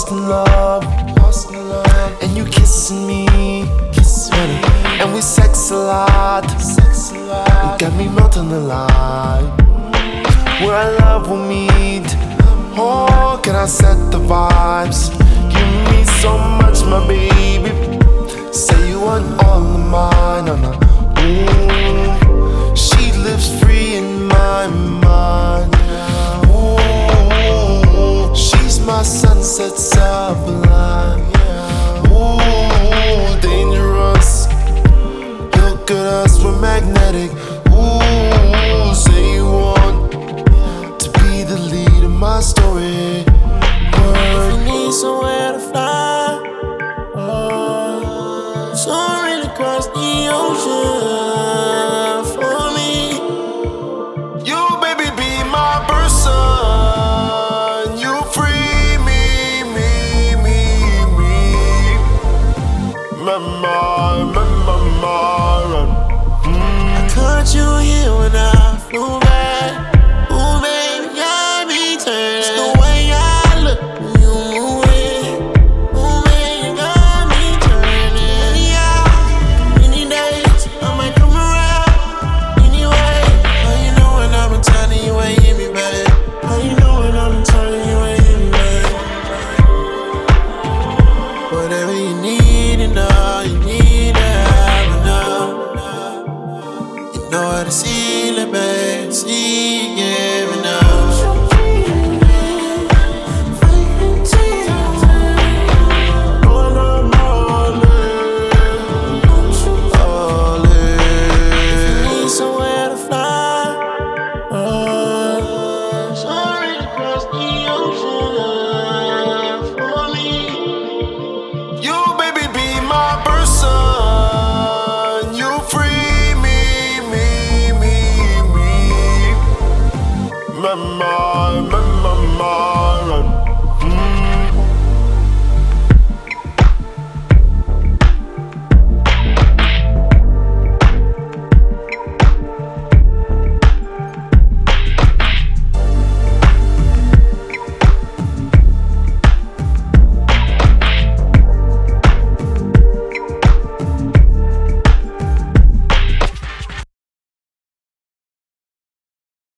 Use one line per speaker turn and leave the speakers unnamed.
lost in love, and you kissing me, and we sex a lot. You got me melting the line. Where our love will meet. Oh, can I set the vibes? You mean so much, my baby. Say you want all of mine, ooh, she lives free in my mind. Ooh, she's my sunset sublime. Ooh, dangerous. Look at us, we're magnetic. Ooh, say you want to be the lead of my story.
If you need somewhere to fly, soaring across the ocean for me.
You, baby, be my person. You free me.
I caught you here when I flew back. Ooh, baby, got me turning. It's the way I look when you move it. Ooh, baby, you got me turning. Any hours, any days, I might come around. Anyway, how you know when I'm returning, you ain't hit me, babe? How you know when I'm returning, you ain't hit me, babe? Whatever you need and all you need to have enough. You know how to see it, babe. See you giving up. If you need somewhere to fly, soaring across the ocean for me.
You, baby, be my person. You free me. My.